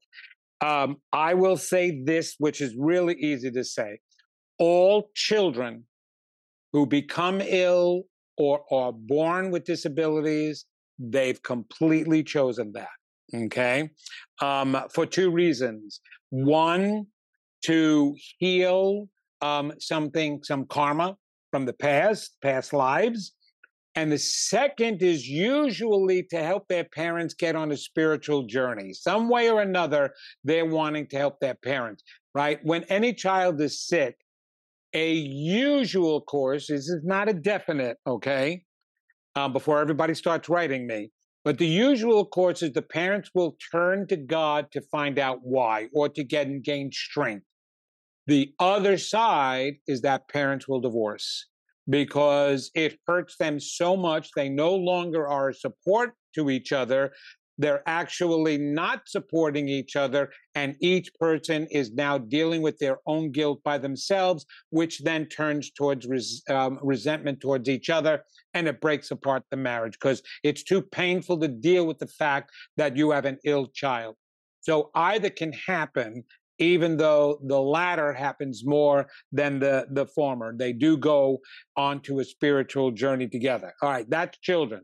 I will say this, which is really easy to say. All children who become ill or are born with disabilities, they've completely chosen that, okay? For two reasons. One, to heal some karma from the past lives. And the second is usually to help their parents get on a spiritual journey. Some way or another, they're wanting to help their parents, right? When any child is sick, a usual course, this is not a definite, okay, before everybody starts writing me, but the usual course is the parents will turn to God to find out why or to gain strength. The other side is that parents will divorce because it hurts them so much. They no longer are a support to each other. They're actually not supporting each other, and each person is now dealing with their own guilt by themselves, which then turns towards resentment towards each other, and it breaks apart the marriage because it's too painful to deal with the fact that you have an ill child. So either can happen, even though the latter happens more than the former. They do go onto a spiritual journey together. All right, that's children.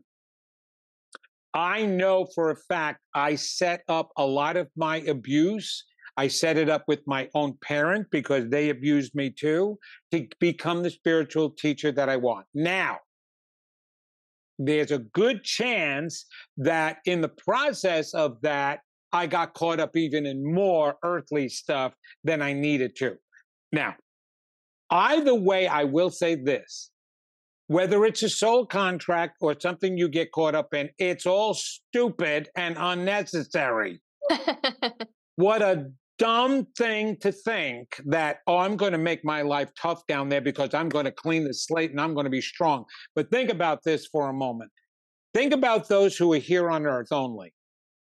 I know for a fact I set up a lot of my abuse. I set it up with my own parent because they abused me too, to become the spiritual teacher that I want. Now, there's a good chance that in the process of that, I got caught up even in more earthly stuff than I needed to. Now, either way, I will say this. Whether it's a soul contract or something you get caught up in, it's all stupid and unnecessary. What a dumb thing to think that, I'm going to make my life tough down there because I'm going to clean the slate and I'm going to be strong. But think about this for a moment. Think about those who are here on earth only.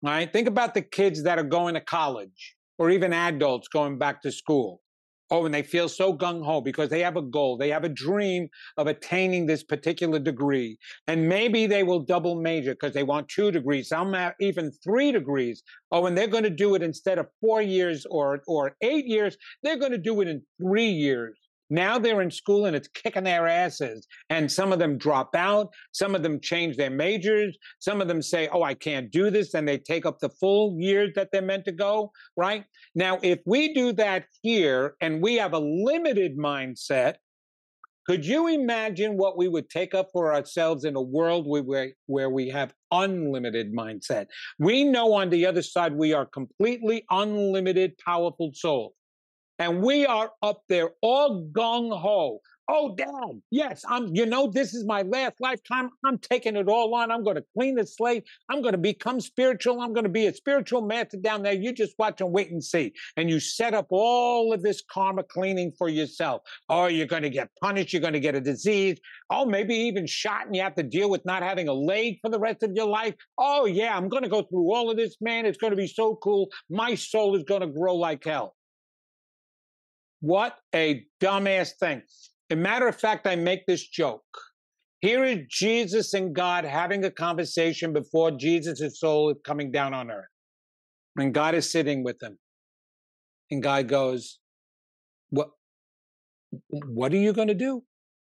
right? Think about the kids that are going to college or even adults going back to school. Oh, and they feel so gung ho because they have a goal, they have a dream of attaining this particular degree. And maybe they will double major because they want 2 degrees, some have even 3 degrees. Oh, and they're going to do it instead of 4 years or 8 years, they're going to do it in 3 years. Now they're in school and it's kicking their asses. And some of them drop out. Some of them change their majors. Some of them say, oh, I can't do this. And they take up the full years that they're meant to go, right? Now, if we do that here and we have a limited mindset, could you imagine what we would take up for ourselves in a world where we have unlimited mindset? We know on the other side we are completely unlimited, powerful souls. And we are up there all gung ho. Oh, Dad, yes, this is my last lifetime. I'm taking it all on. I'm going to clean the slate. I'm going to become spiritual. I'm going to be a spiritual master down there. You just watch and wait and see. And you set up all of this karma cleaning for yourself. Oh, you're going to get punished. You're going to get a disease. Oh, maybe even shot and you have to deal with not having a leg for the rest of your life. Oh, yeah, I'm going to go through all of this, man. It's going to be so cool. My soul is going to grow like hell. What a dumbass thing. As a matter of fact, I make this joke. Here is Jesus and God having a conversation before Jesus' soul is coming down on earth. And God is sitting with him. And God goes, what are you going to do?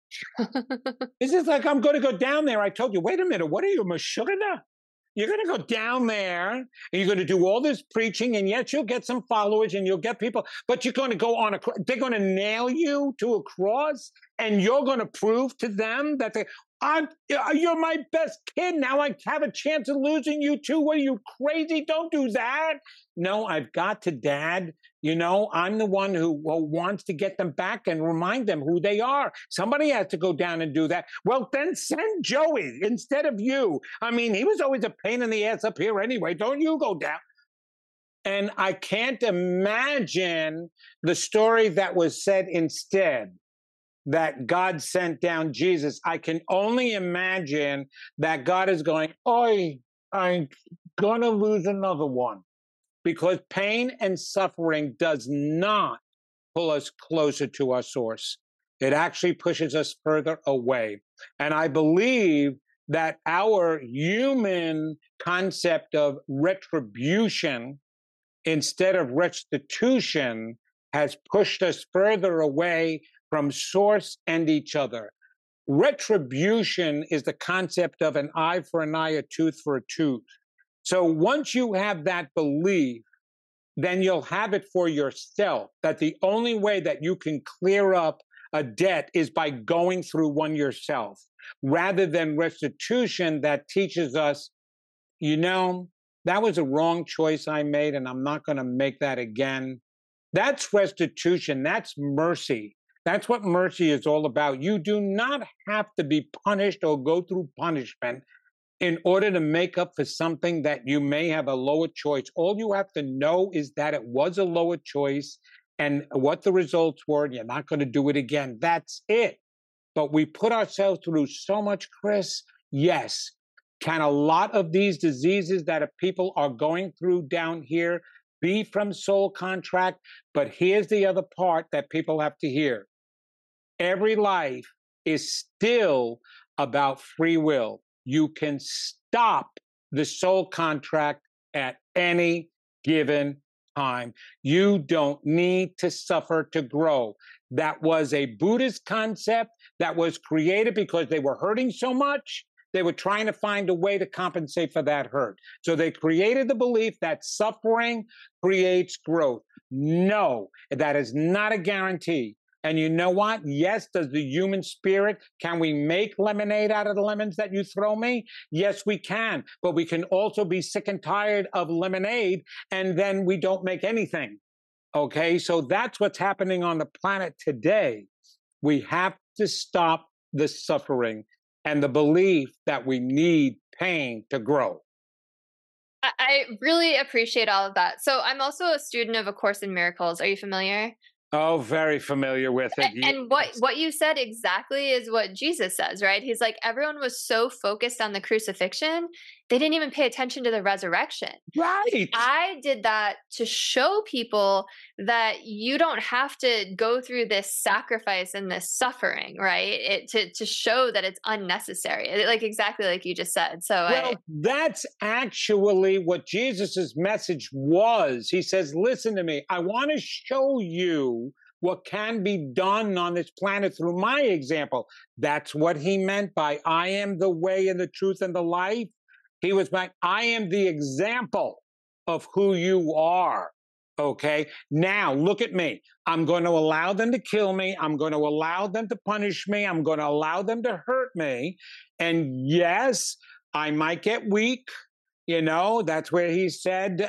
It's just like, I'm going to go down there. I told you, wait a minute, what are you, Meshuggah? You're going to go down there and you're going to do all this preaching, and yes, you'll get some followers and you'll get people, but you're going to go on they're going to nail you to a cross and you're going to prove to them that you're my best kid. Now I have a chance of losing you too. What are you, crazy? Don't do that. No, I've got to, Dad. I'm the one who wants to get them back and remind them who they are. Somebody has to go down and do that. Well, then send Joey instead of you. I mean, he was always a pain in the ass up here anyway. Don't you go down. And I can't imagine the story that was said instead, that God sent down Jesus. I can only imagine that God is going, oi, I'm going to lose another one. Because pain and suffering does not pull us closer to our source. It actually pushes us further away. And I believe that our human concept of retribution instead of restitution has pushed us further away from source and each other. Retribution is the concept of an eye for an eye, a tooth for a tooth. So once you have that belief, then you'll have it for yourself, that the only way that you can clear up a debt is by going through one yourself, rather than restitution that teaches us, that was a wrong choice I made and I'm not going to make that again. That's restitution. That's mercy. That's what mercy is all about. You do not have to be punished or go through punishment in order to make up for something that you may have a lower choice. All you have to know is that it was a lower choice and what the results were, and you're not going to do it again. That's it. But we put ourselves through so much, Chris. Yes. Can a lot of these diseases that people are going through down here be from soul contract? But here's the other part that people have to hear. Every life is still about free will. You can stop the soul contract at any given time. You don't need to suffer to grow. That was a Buddhist concept that was created because they were hurting so much. They were trying to find a way to compensate for that hurt. So they created the belief that suffering creates growth. No, that is not a guarantee. And you know what? Yes, does the human spirit, can we make lemonade out of the lemons that you throw me? Yes, we can. But we can also be sick and tired of lemonade, and then we don't make anything. Okay, so that's what's happening on the planet today. We have to stop the suffering and the belief that we need pain to grow. I really appreciate all of that. So I'm also a student of A Course in Miracles. Are you familiar? Oh, very familiar with it. And what you said exactly is what Jesus says, right? He's like, everyone was so focused on the crucifixion, they didn't even pay attention to the resurrection. Right. I did that to show people that you don't have to go through this sacrifice and this suffering, right? To show that it's unnecessary, like exactly like you just said. So Well, that's actually what Jesus's message was. He says, listen to me, I want to show you what can be done on this planet through my example. That's what he meant by I am the way and the truth and the life. He was like, I am the example of who you are. Okay. Now look at me. I'm going to allow them to kill me. I'm going to allow them to punish me. I'm going to allow them to hurt me. And yes, I might get weak. That's where he said,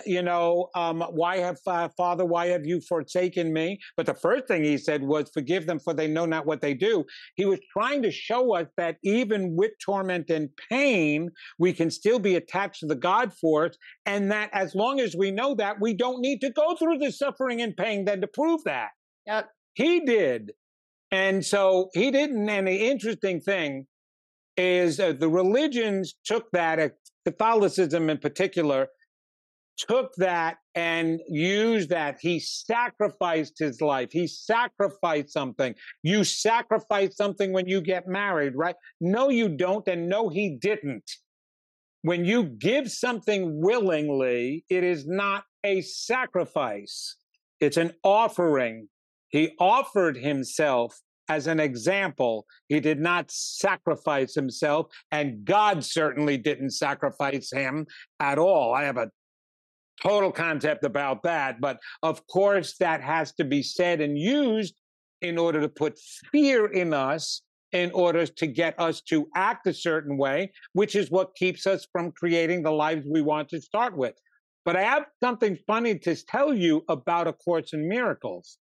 why have Father, why have you forsaken me? But the first thing he said was, forgive them, for they know not what they do. He was trying to show us that even with torment and pain, we can still be attached to the God force, and that as long as we know that, we don't need to go through the suffering and pain then to prove that. Yep. He did. And so he didn't. And the interesting thing is the religions took that, Catholicism in particular, took that and used that. He sacrificed his life. He sacrificed something. You sacrifice something when you get married, right? No, you don't. And no, he didn't. When you give something willingly, it is not a sacrifice. It's an offering. He offered himself as an example. He did not sacrifice himself, and God certainly didn't sacrifice him at all. I have a total concept about that, but of course that has to be said and used in order to put fear in us, in order to get us to act a certain way, which is what keeps us from creating the lives we want to start with. But I have something funny to tell you about A Course in Miracles.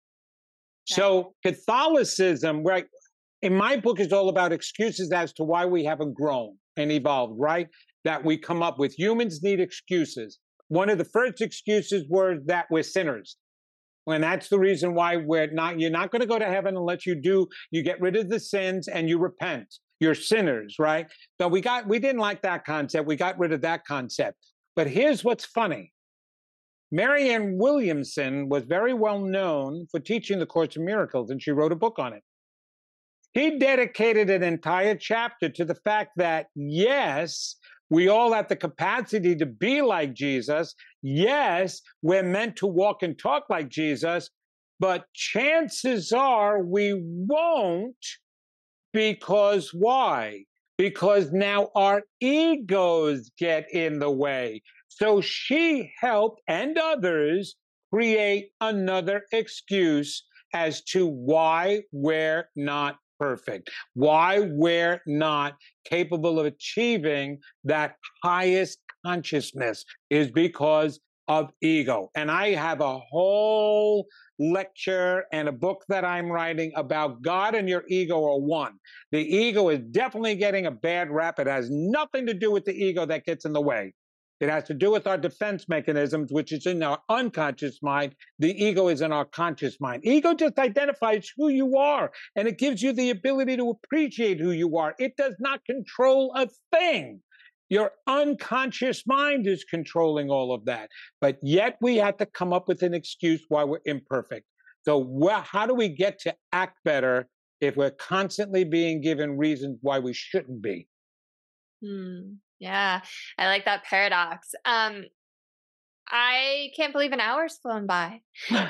So Catholicism, right, in my book, is all about excuses as to why we haven't grown and evolved, right? That we come up with. Humans need excuses. One of the first excuses were that we're sinners. And that's the reason why you're not going to go to heaven unless you get rid of the sins and you repent. You're sinners, right? So we didn't like that concept. We got rid of that concept. But here's what's funny. Marianne Williamson was very well known for teaching the Course in Miracles, and she wrote a book on it. He dedicated an entire chapter to the fact that, yes, we all have the capacity to be like Jesus. Yes, we're meant to walk and talk like Jesus, but chances are we won't, because why? Because now our egos get in the way. So she helped, and others, create another excuse as to why we're not perfect, why we're not capable of achieving that highest consciousness, is because of ego. And I have a whole lecture and a book that I'm writing about God and your ego are one. The ego is definitely getting a bad rap. It has nothing to do with the ego that gets in the way. It has to do with our defense mechanisms, which is in our unconscious mind. The ego is in our conscious mind. Ego just identifies who you are, and it gives you the ability to appreciate who you are. It does not control a thing. Your unconscious mind is controlling all of that. But yet we have to come up with an excuse why we're imperfect. So how do we get to act better if we're constantly being given reasons why we shouldn't be? Yeah, I like that paradox. I can't believe an hour's flown by. Wow.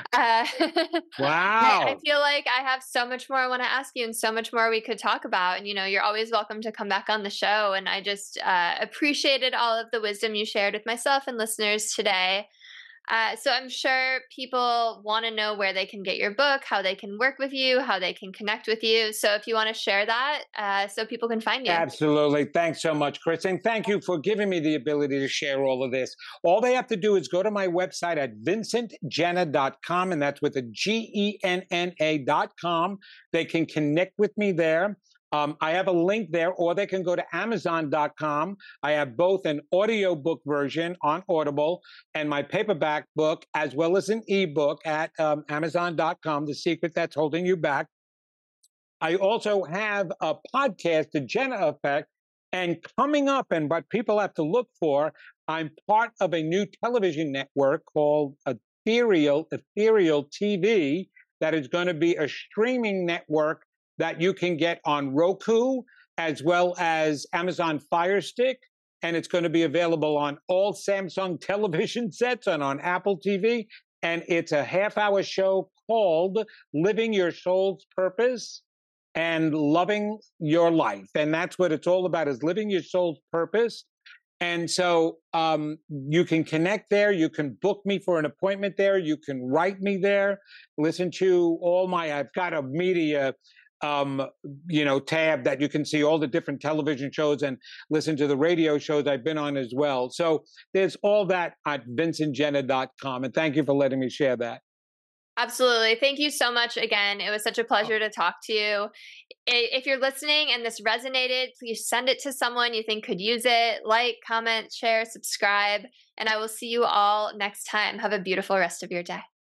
I feel like I have so much more I want to ask you and so much more we could talk about. And, you're always welcome to come back on the show. And I just appreciated all of the wisdom you shared with myself and listeners today. So I'm sure people want to know where they can get your book, how they can work with you, how they can connect with you. So if you want to share that so people can find you. Absolutely. Thanks so much, Chris. And thank you for giving me the ability to share all of this. All they have to do is go to my website at vincentgenna.com, and that's with a GENNA.com. They can connect with me there. I have a link there, or they can go to Amazon.com. I have both an audiobook version on Audible and my paperback book, as well as an ebook at Amazon.com, The Secret That's Holding You Back. I also have a podcast, The Jenna Effect, And coming up, and what people have to look for, I'm part of a new television network called Ethereal TV that is going to be a streaming network that you can get on Roku as well as Amazon Fire Stick. And it's going to be available on all Samsung television sets and on Apple TV. And it's a half-hour show called Living Your Soul's Purpose and Loving Your Life. And that's what it's all about, is living your soul's purpose. And so you can connect there. You can book me for an appointment there. You can write me there. Listen to I've got a media, tab that you can see all the different television shows and listen to the radio shows I've been on as well. So there's all that at vincentgenna.com. And thank you for letting me share that. Absolutely. Thank you so much again. It was such a pleasure to talk to you. If you're listening and this resonated, please send it to someone you think could use it. Like, comment, share, subscribe, and I will see you all next time. Have a beautiful rest of your day.